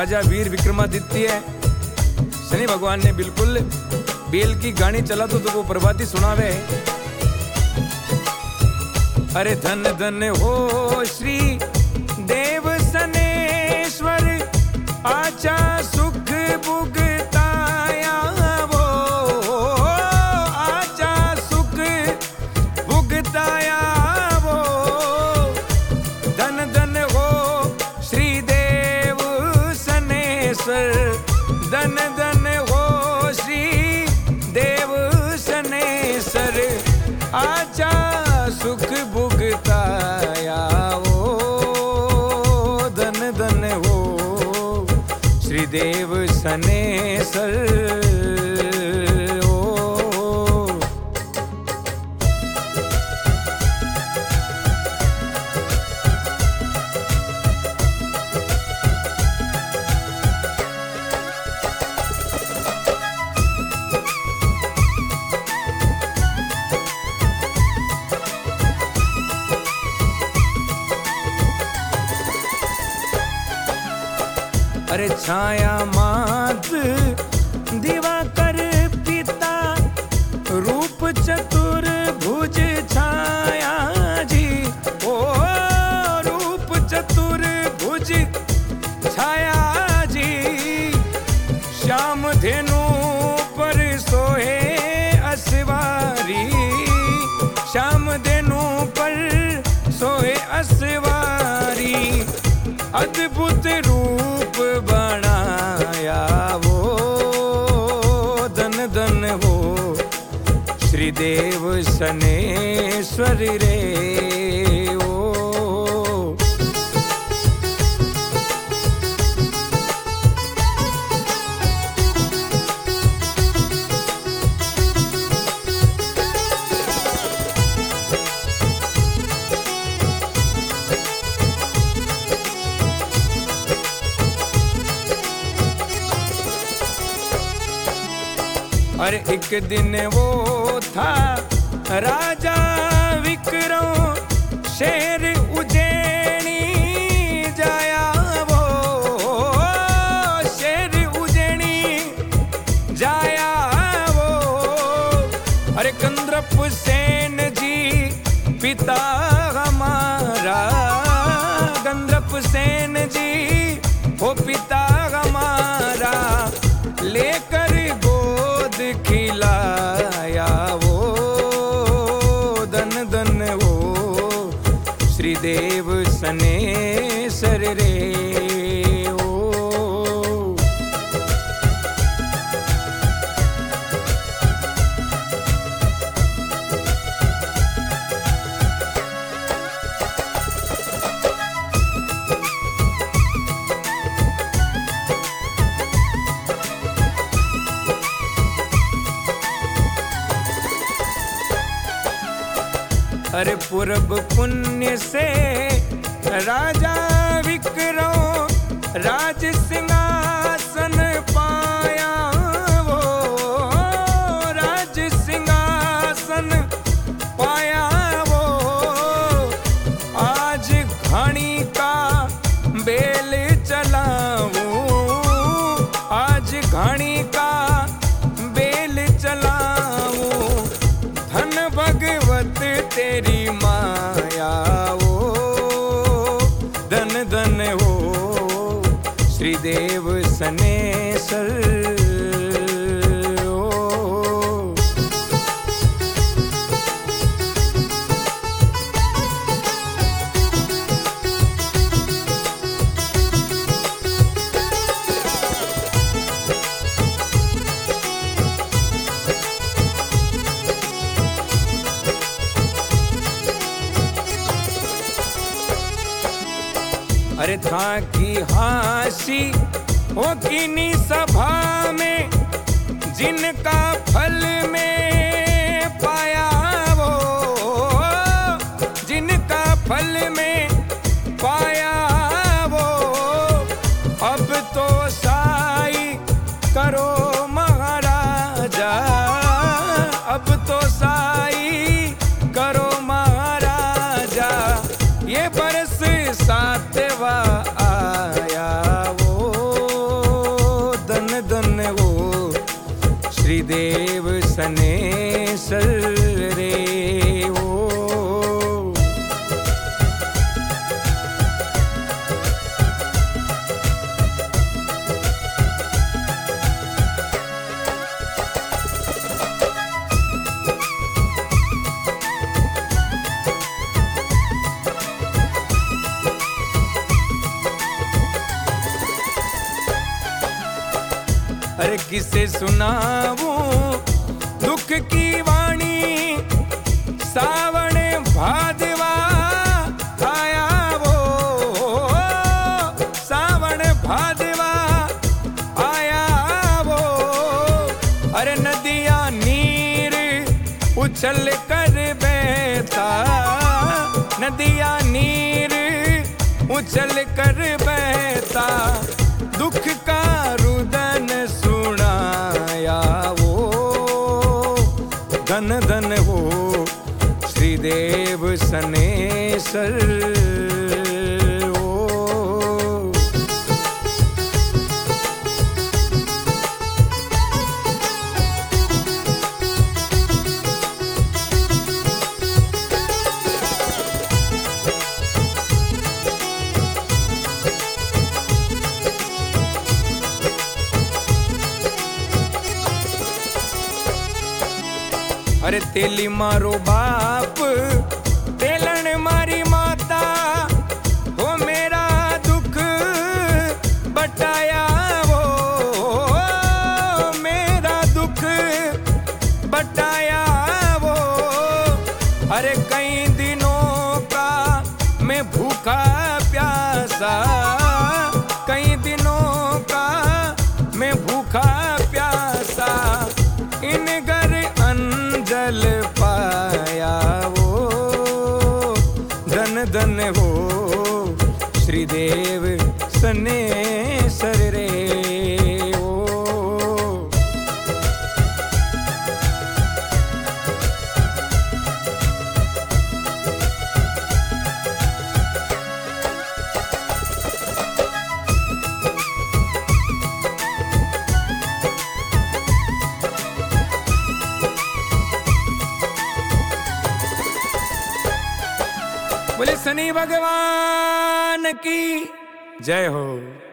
राजा वीर विक्रमादित्य शनि भगवान ने बिल्कुल बेल की गानी चला तो वो प्रभाती सुनावे। अरे धन धन हो श्री देव सनेश्वर आचा सुख भुगताया वो, आचा सुख भुगताया वो। धन धन हो श्री देव सनेश्वर, धन धन हो श्री देव सनेश्वर आचा सुख भुगताया वो। धन धन हो श्री देव सनेश्वर ओ। अरे छाया मात दिवाकर पिता रूप चतुर्भुज छाया जी, ओ रूप चतुर्भुज छाया जी। श्याम धेनु पर सोहे असवारी, श्याम धेनु पर सोहे असवारी। अद्भुत रूप बनाया वो, धन धन हो श्री देव सनेश्वर रे ओ। और एक दिन वो था राजा विक्रम शेर उज्जैनी जाया वो, शेर उज्जैनी जाया वो। अरे कंद्रप सेन जी पिता हमारा, कंद्रप सेन जी वो पिता हमारा लेकर खिलाया वो। धन धन वो श्री देव सनेश्वर रे ओ। अरे पूर्व पुण्य से राजा विक्रम राज सिंहासन पाया वो, राज सिंहासन पाया वो। आज घानी का बेल चलाऊं, आज घानी का बेल चलाऊं। धन भगवत तेरी माया वो, धन धन हो श्री देव सनेश्वर ओ। अरे था की हासी हो किन्हीं सभा में, जिनका फल में पाया वो, जिनका फल में पाया वो। अब तो साई करो महाराजा, अब तो साई करो महाराजा। ये बरस सातवा आया वो, किसे सुनाऊं दुख की वाणी। सावन भादवा आया वो, सावन भादवा आया वो। अरे नदियां नीर उछल कर बहता, नदियां नीर उछल कर बहता। दुख का रुदन सुनाया वो, धन धन हो श्रीदेव सनेसर ओ। अरे तेली मारो बाप, तेलन मारी माता, हो मेरा दुख बटाया वो, मेरा दुख बटाया वो। अरे कई दिनों का मैं भूखा प्यासा, कई दिनों का मैं भूखा प्यासा। इन घर जल पाया वो, धन धन हो श्रीदेव सनेसर रे ओ। बोले शनि भगवान की जय हो।